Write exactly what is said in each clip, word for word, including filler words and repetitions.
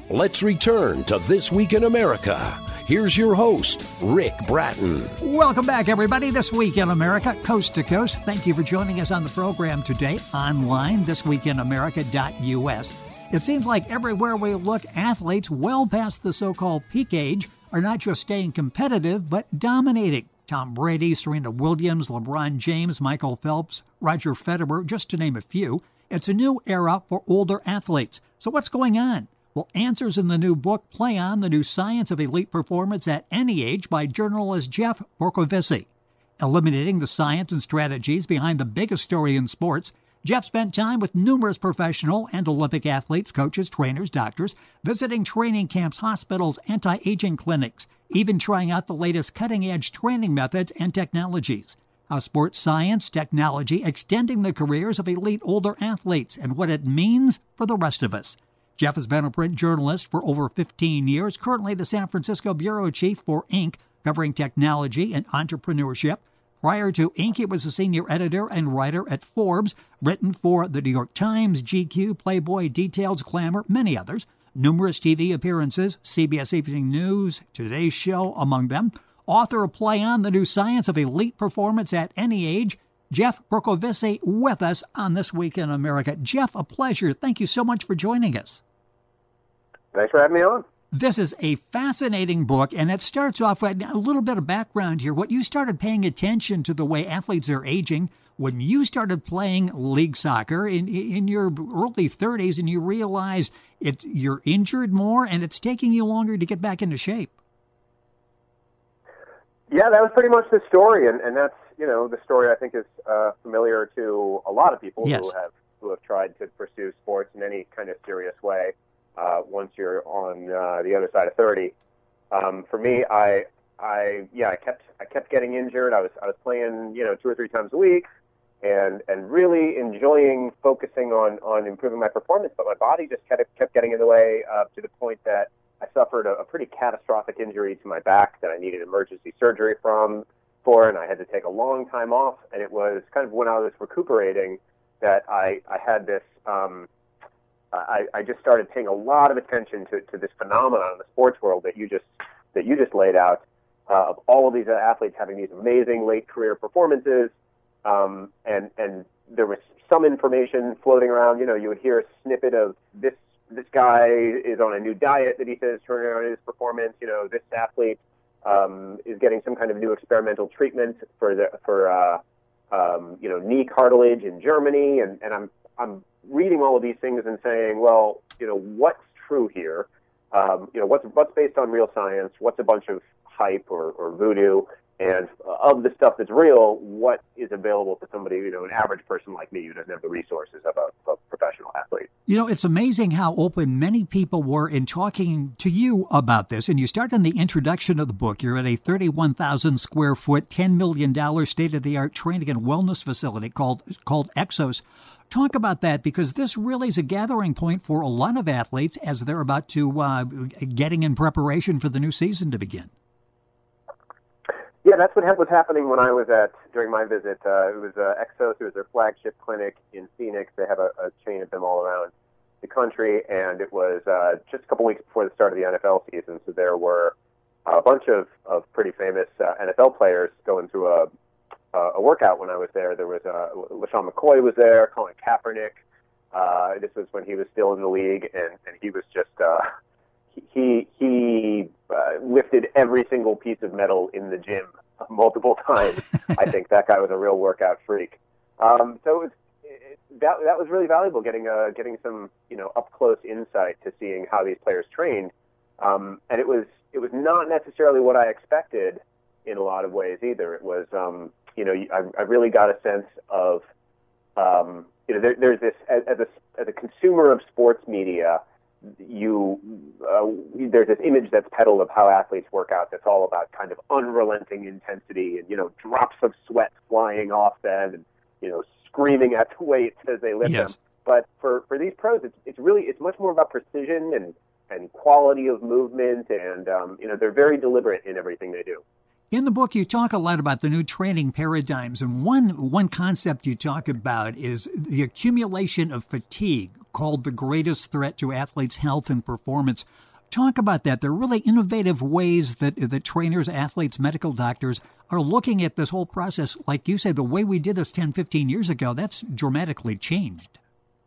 Let's return to This Week in America. Here's your host, Rick Bratton. Welcome back, everybody. This Week in America, coast to coast. Thank you for joining us on the program today, online, this week in america dot u s. It seems like everywhere we look, athletes well past the so-called peak age are not just staying competitive, but dominating. Tom Brady, Serena Williams, LeBron James, Michael Phelps, Roger Federer, just to name a few. It's a new era for older athletes. So what's going on? Well, answers in the new book play on the new science of elite performance at any age by journalist Jeff Bercovici. Eliminating the science and strategies behind the biggest story in sports, Jeff spent time with numerous professional and Olympic athletes, coaches, trainers, doctors, visiting training camps, hospitals, anti-aging clinics, even trying out the latest cutting-edge training methods and technologies. How sports science, technology, extending the careers of elite older athletes and what it means for the rest of us. Jeff has been a print journalist for over fifteen years, currently the San Francisco bureau chief for Inc, covering technology and entrepreneurship. Prior to Inc, he was a senior editor and writer at Forbes, written for The New York Times, G Q, Playboy, Details, Glamour, many others. Numerous T V appearances, C B S Evening News, Today's Show among them. Author of Play On, the new science of elite performance at any age. Jeff Bercovici with us on This Week in America. Jeff, a pleasure. Thank you so much for joining us. Thanks for having me on. This is a fascinating book, and it starts off with a little bit of background here. What you started paying attention to the way athletes are aging when you started playing league soccer in in your early thirties, and you realized it's you're injured more, and it's taking you longer to get back into shape. Yeah, that was pretty much the story, and, and that's, you know, the story I think is uh, familiar to a lot of people yes. who have who have tried to pursue sports in any kind of serious way. Uh, once you're on uh, the other side of thirty, um, for me, I, I, yeah, I kept, I kept getting injured. I was, I was playing, you know, two or three times a week, and and really enjoying focusing on, on improving my performance. But my body just kept kept getting in the way uh, to the point that I suffered a, a pretty catastrophic injury to my back that I needed emergency surgery from for, and I had to take a long time off. And it was kind of when I was recuperating that I, I had this. Um, I, I just started paying a lot of attention to, to this phenomenon in the sports world that you just that you just laid out, uh, of all of these athletes having these amazing late career performances, um, and and there was some information floating around. You know, you would hear a snippet of this this guy is on a new diet that he says turning around his performance. You know, this athlete um, is getting some kind of new experimental treatment for the for uh, um, you know knee cartilage in Germany, and and I'm I'm reading all of these things and saying, well, you know, what's true here? Um, you know, what's what's based on real science? What's a bunch of hype or, or voodoo? And of the stuff that's real, what is available to somebody, you know, an average person like me who doesn't have the resources of a, a professional athlete? You know, it's amazing how open many people were in talking to you about this. And you start in the introduction of the book. You're at a thirty-one thousand square foot, ten million dollars state-of-the-art training and wellness facility called called Exos. Talk about that, because this really is a gathering point for a lot of athletes as they're about to uh, getting in preparation for the new season to begin. Yeah, that's what was happening when I was at, during my visit. Uh, it was uh, Exos, it was their flagship clinic in Phoenix. They have a, a chain of them all around the country, and it was uh, just a couple weeks before the start of the N F L season, so there were a bunch of, of pretty famous uh, N F L players going through a Uh, a workout when I was there. There was uh, LaShawn McCoy was there, Colin Kaepernick. Uh, this was when he was still in the league, and, and he was just uh, he he uh, lifted every single piece of metal in the gym multiple times. I think that guy was a real workout freak. Um, so it was, it, that that was really valuable, getting uh, getting some you know up close insight to seeing how these players trained, um, and it was it was not necessarily what I expected in a lot of ways either. It was um, you know, I, I really got a sense of, um, you know, there, there's this, as, as a as a consumer of sports media, you uh, there's this image that's peddled of how athletes work out that's all about kind of unrelenting intensity and, you know, drops of sweat flying off them and, you know, screaming at the weights as they lift yes. them. But for, for these pros, it's, it's really, it's much more about precision and, and quality of movement, and, um, you know, they're very deliberate in everything they do. In the book, you talk a lot about the new training paradigms, and one one concept you talk about is the accumulation of fatigue, called the greatest threat to athletes' health and performance. Talk about that. There are really innovative ways that, that trainers, athletes, medical doctors are looking at this whole process. Like you said, the way we did this ten, fifteen years ago, that's dramatically changed.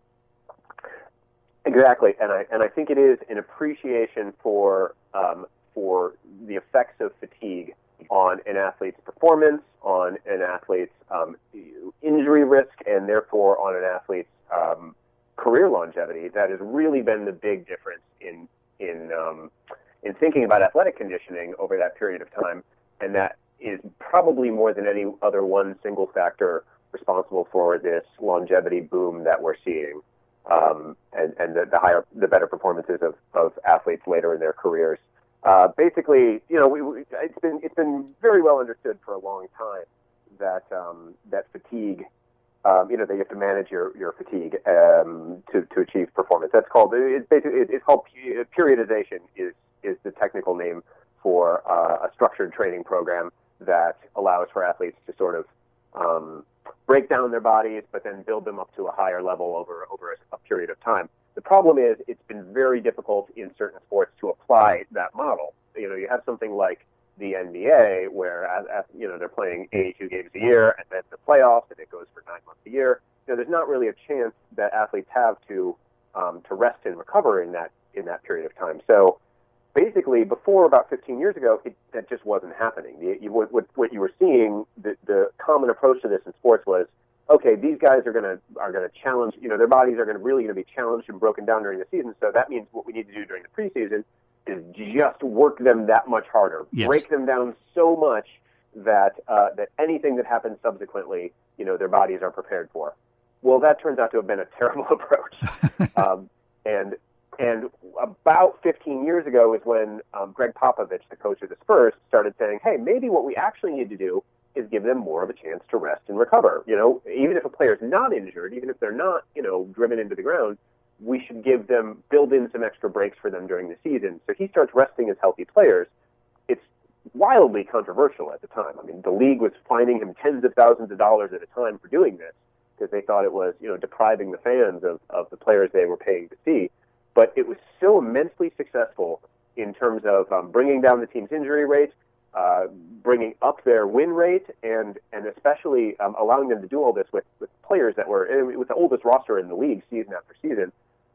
Exactly, and I and I think it is an appreciation for um, for the effects of fatigue on an athlete's performance, on an athlete's um, injury risk, and therefore on an athlete's um, career longevity. That has really been the big difference in in um, in thinking about athletic conditioning over that period of time, and that is probably more than any other one single factor responsible for this longevity boom that we're seeing, um, and and the, the higher, the better performances of, of athletes later in their careers. Uh, basically, you know, we, we, it's been it's been very well understood for a long time that um, that fatigue, um, you know, that you have to manage your your fatigue um, to to achieve performance. That's called it's basically it's called periodization is is the technical name for uh, a structured training program that allows for athletes to sort of um, break down their bodies, but then build them up to a higher level over over a, a period of time. The problem is it's been very difficult in certain sports to apply that model. You know, you have something like the N B A where, as, as, you know, they're playing eighty-two games a year, and then the playoffs, and it goes for nine months a year. You know, there's not really a chance that athletes have to um, to rest and recover in that in that period of time. So basically, before about fifteen years ago, it, that just wasn't happening. The, you, what, what you were seeing, the, the common approach to this in sports was, okay, these guys are going to are going to challenge, you know, their bodies are going to really going to be challenged and broken down during the season. So that means what we need to do during the preseason is just work them that much harder, yes. break them down so much that uh, that anything that happens subsequently, you know, their bodies are prepared for. Well, that turns out to have been a terrible approach. um, and and about fifteen years ago is when um, Greg Popovich, the coach of the Spurs, started saying, hey, maybe what we actually need to do is give them more of a chance to rest and recover. You know, even if a player's not injured, even if they're not, you know, driven into the ground, we should give them, build in some extra breaks for them during the season. So he starts resting his healthy players. It's wildly controversial at the time. I mean, the league was fining him tens of thousands of dollars at a time for doing this because they thought it was, you know, depriving the fans of, of the players they were paying to see. But it was so immensely successful in terms of um, bringing down the team's injury rate, Uh, bringing up their win rate, and and especially um, allowing them to do all this with, with players that were with the oldest roster in the league season after season.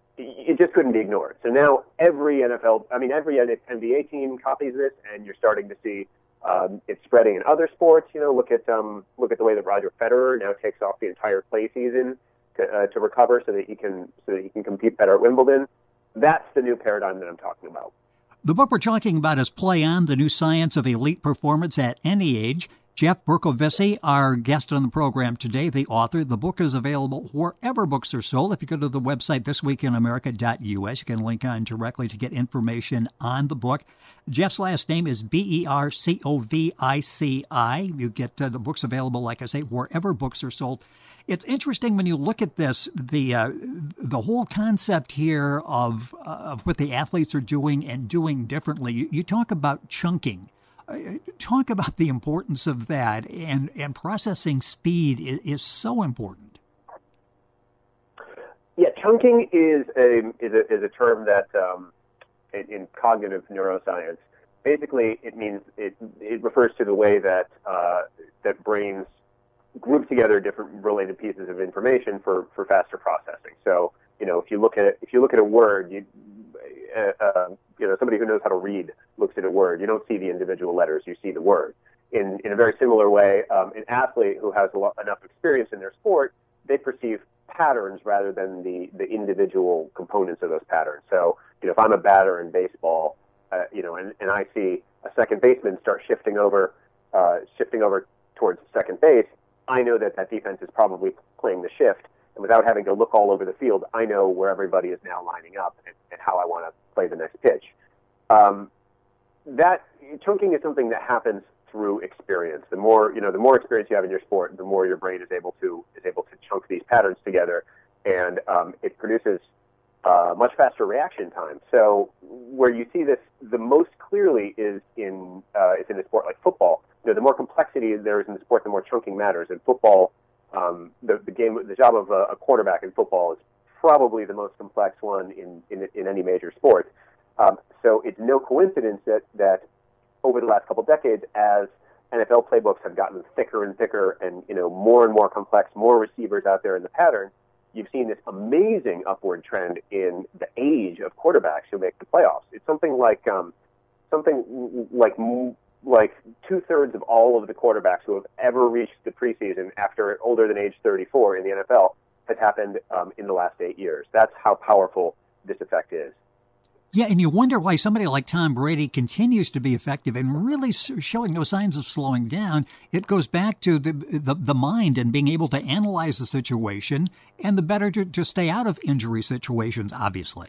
It just couldn't be ignored. So now every N F L, I mean every N B A team copies this, and you're starting to see um, it spreading in other sports. You know, look at um, look at the way that Roger Federer now takes off the entire clay season to, uh, to recover so that he can so that he can compete better at Wimbledon. That's the new paradigm that I'm talking about. The book we're talking about is Play On, The New Science of Elite Performance at Any Age. Jeff Bercovici, our guest on the program today, the author. The book is available wherever books are sold. If you go to the website this week in america dot u s, you can link on directly to get information on the book. Jeff's last name is B E R C O V I C I. You get uh, the books available, like I say, wherever books are sold. It's interesting when you look at this, the uh, the whole concept here of uh, of what the athletes are doing and doing differently. You, you talk about chunking. Uh, talk about the importance of that, and, and processing speed is, is so important. Yeah, chunking is a is a, is a term that um, in, in cognitive neuroscience, basically it means it it refers to the way that uh, that brains group together different related pieces of information for, for faster processing. So, you know, if you look at if you look at a word, you uh, uh, you know, somebody who knows how to read looks at a word. You don't see the individual letters; you see the word. In in a very similar way, um, an athlete who has a lot, enough experience in their sport, they perceive patterns rather than the the individual components of those patterns. So, you know, if I'm a batter in baseball, uh, you know, and, and I see a second baseman start shifting over, uh, shifting over towards second base, I know that that defense is probably playing the shift, and without having to look all over the field, I know where everybody is now lining up and, and how I want to play the next pitch. Um, that chunking is something that happens through experience. The more you know, the more experience you have in your sport, the more your brain is able to is able to chunk these patterns together, and um, it produces uh, much faster reaction time. So where you see this the most clearly is in uh, is in a sport like football, you know, the more complexity there is in the sport, the more chunking matters. In football, um, the, the game, the job of a, a quarterback in football is probably the most complex one in, in, in any major sport. Um, so it's no coincidence that, that over the last couple decades, as N F L playbooks have gotten thicker and thicker and, you know, more and more complex, more receivers out there in the pattern, you've seen this amazing upward trend in the age of quarterbacks who make the playoffs. It's something like um, something like like two-thirds of all of the quarterbacks who have ever reached the preseason after older than age thirty-four in the N F L has happened um, in the last eight years. That's how powerful this effect is. Yeah, and you wonder why somebody like Tom Brady continues to be effective and really showing no signs of slowing down. It goes back to the the, the mind and being able to analyze the situation, and the better to, to stay out of injury situations, obviously.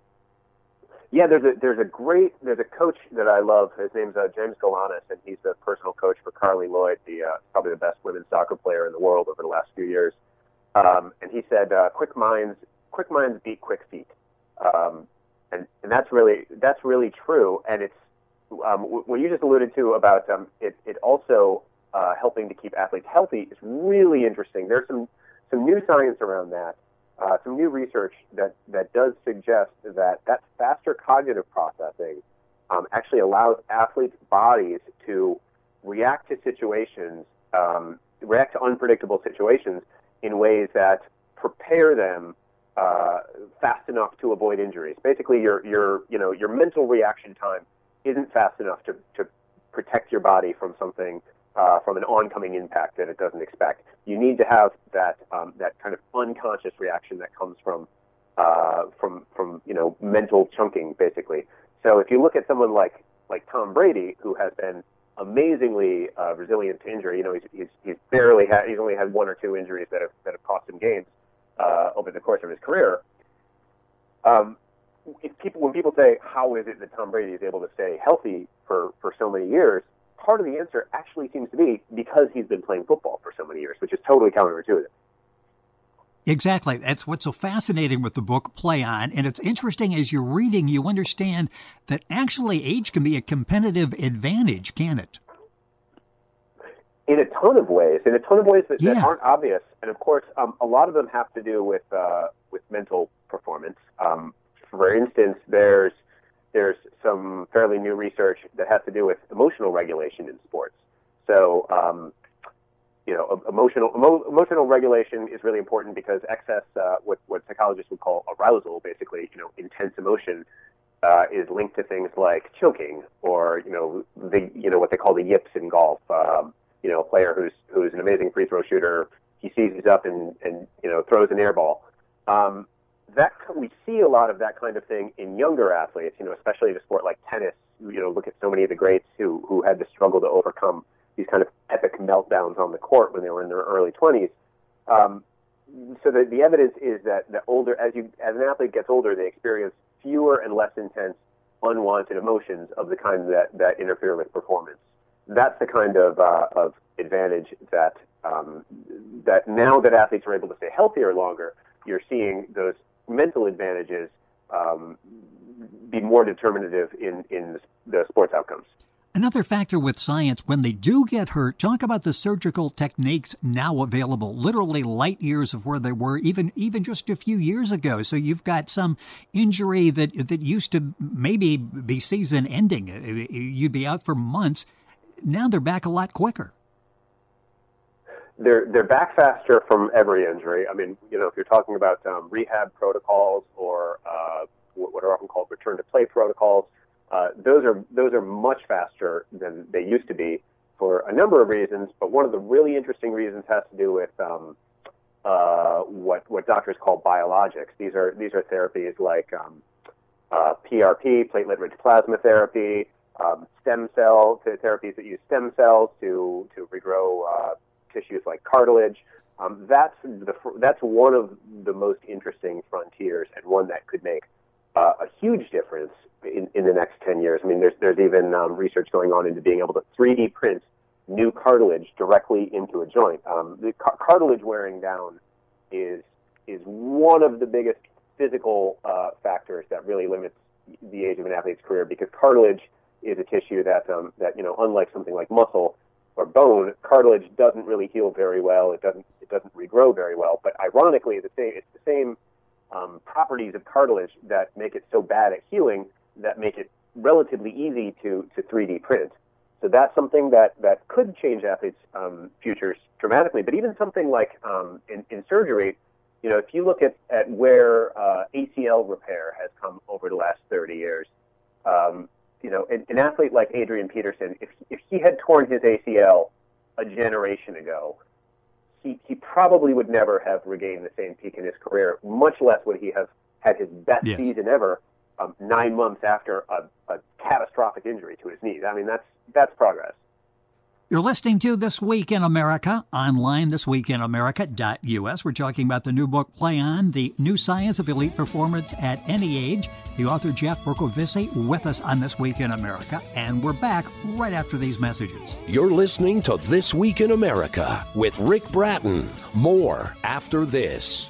Yeah, there's a there's a great there's a coach that I love. His name's uh, James Galanis, and he's the personal coach for Carly Lloyd, the uh, probably the best women's soccer player in the world over the last few years. Um, and he said, uh, "Quick minds, quick minds beat quick feet." Um, And, and that's really that's really true. And it's um, what you just alluded to about um, it, it also uh, helping to keep athletes healthy is really interesting. There's some, some new science around that, uh, some new research that, that does suggest that that faster cognitive processing um, actually allows athletes' bodies to react to situations, um, react to unpredictable situations in ways that prepare them Uh, fast enough to avoid injuries. Basically, your your you know your mental reaction time isn't fast enough to, to protect your body from something uh, from an oncoming impact that it doesn't expect. You need to have that um, that kind of unconscious reaction that comes from uh, from from you know mental chunking, basically. So if you look at someone like like Tom Brady, who has been amazingly uh, resilient to injury, you know he's he's, he's barely had he's only had one or two injuries that have that have cost him games Uh, over the course of his career. Um, if people, when people say, how is it that Tom Brady is able to stay healthy for, for so many years, part of the answer actually seems to be because he's been playing football for so many years, which is totally counterintuitive. Exactly. That's what's so fascinating with the book Play On. And it's interesting as you're reading, you understand that actually age can be a competitive advantage, can it? In a ton of ways, in a ton of ways that, yeah. that aren't obvious, and of course, um, a lot of them have to do with uh, with mental performance. Um, for instance, there's there's some fairly new research that has to do with emotional regulation in sports. So, um, you know, emotional emo, emotional regulation is really important because excess, uh, what what psychologists would call arousal, basically, you know, intense emotion, uh, is linked to things like choking or you know the you know what they call the yips in golf. Um, You know, a player who's who's an amazing free throw shooter, he seizes up and, and you know throws an air ball. Um, that we see a lot of that kind of thing in younger athletes. You know, especially in a sport like tennis. You know, look at so many of the greats who who had to struggle to overcome these kind of epic meltdowns on the court when they were in their early twenties. Um, so the the evidence is that the older as you as an athlete gets older, they experience fewer and less intense unwanted emotions of the kind that that interfere with performance. That's the kind of uh, of advantage that um, that now that athletes are able to stay healthier longer, you're seeing those mental advantages um, be more determinative in, in the sports outcomes. Another factor with science, when they do get hurt, talk about the surgical techniques now available, literally light years of where they were even even just a few years ago. So you've got some injury that that used to maybe be season ending. You'd be out for months. Now they're back a lot quicker. They're they're back faster from every injury. I mean, you know, if you're talking about um, rehab protocols or uh, what are often called return to play protocols, uh, those are those are much faster than they used to be for a number of reasons. But one of the really interesting reasons has to do with um, uh, what what doctors call biologics. These are these are therapies like um, uh, P R P, platelet-rich plasma therapy. Um, stem cell to therapies that use stem cells to to regrow uh, tissues like cartilage. Um, that's the that's one of the most interesting frontiers and one that could make uh, a huge difference in, in the next ten years. I mean, there's there's even um, research going on into being able to three D print new cartilage directly into a joint. Um, the car- cartilage wearing down is is one of the biggest physical uh, factors that really limits the age of an athlete's career because cartilage is a tissue that, um, that you know, unlike something like muscle, or bone, cartilage doesn't really heal very well. It doesn't it doesn't regrow very well. But ironically, the same it's the same um, properties of cartilage that make it so bad at healing that make it relatively easy to to three D print. So that's something that, that could change athletes' um, futures dramatically. But even something like um, in, in surgery, you know, if you look at, at where uh, A C L repair has come over the last thirty years, um, you know, an, an athlete like Adrian Peterson, if, if he had torn his A C L a generation ago, he, he probably would never have regained the same peak in his career, much less would he have had his best yes. season ever um, nine months after a, a catastrophic injury to his knees. I mean, that's that's progress. You're listening to This Week in America, online, this week in america dot u s. We're talking about the new book, Play On, The New Science of Elite Performance at Any Age. The author, Jeff Bercovici, with us on This Week in America. And we're back right after these messages. You're listening to This Week in America with Rick Bratton. More after this.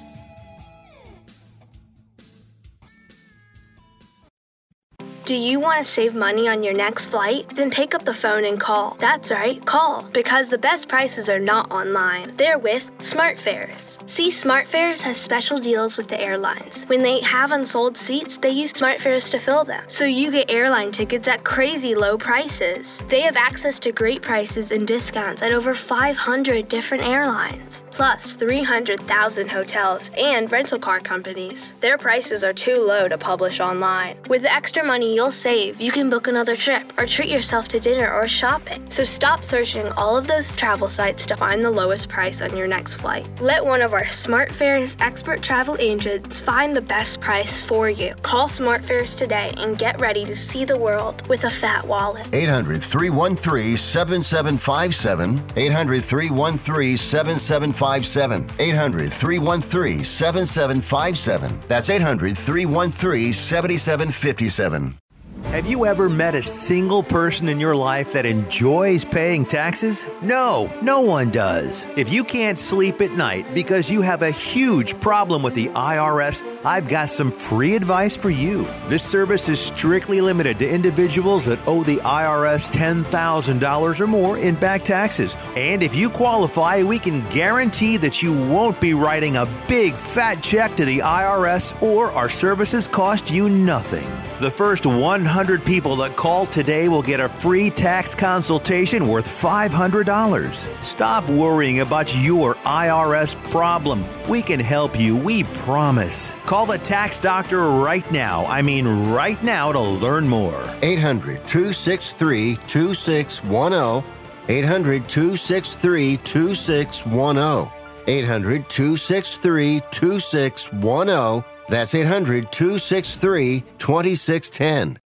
Do you want to save money on your next flight? Then pick up the phone and call. That's right, call. Because the best prices are not online. They're with SmartFares. See, SmartFares has special deals with the airlines. When they have unsold seats, they use SmartFares to fill them. So you get airline tickets at crazy low prices. They have access to great prices and discounts at over five hundred different airlines. Plus three hundred thousand hotels and rental car companies. Their prices are too low to publish online. With the extra money you'll save, you can book another trip or treat yourself to dinner or shopping. So stop searching all of those travel sites to find the lowest price on your next flight. Let one of our SmartFares expert travel agents find the best price for you. Call SmartFares today and get ready to see the world with a fat wallet. eight hundred, three one three, seven seven five seven. eight hundred, three one three, seven seven five seven. eight hundred, three one three, seven seven five seven. That's eight hundred, three one three, seven seven five seven. Have you ever met a single person in your life that enjoys paying taxes? No, no one does. If you can't sleep at night because you have a huge problem with the I R S, I've got some free advice for you. This service is strictly limited to individuals that owe the I R S ten thousand dollars or more in back taxes. And if you qualify, we can guarantee that you won't be writing a big fat check to the I R S, or our services cost you nothing. The first one hundred people that call today will get a free tax consultation worth five hundred dollars. Stop worrying about your I R S problem. We can help you, we promise. Call the tax doctor right now. I mean right now to learn more. eight hundred, two six three, two six one zero. eight hundred, two six three, two six one zero. eight hundred, two six three, two six one zero. That's eight hundred, two six three, two six one zero.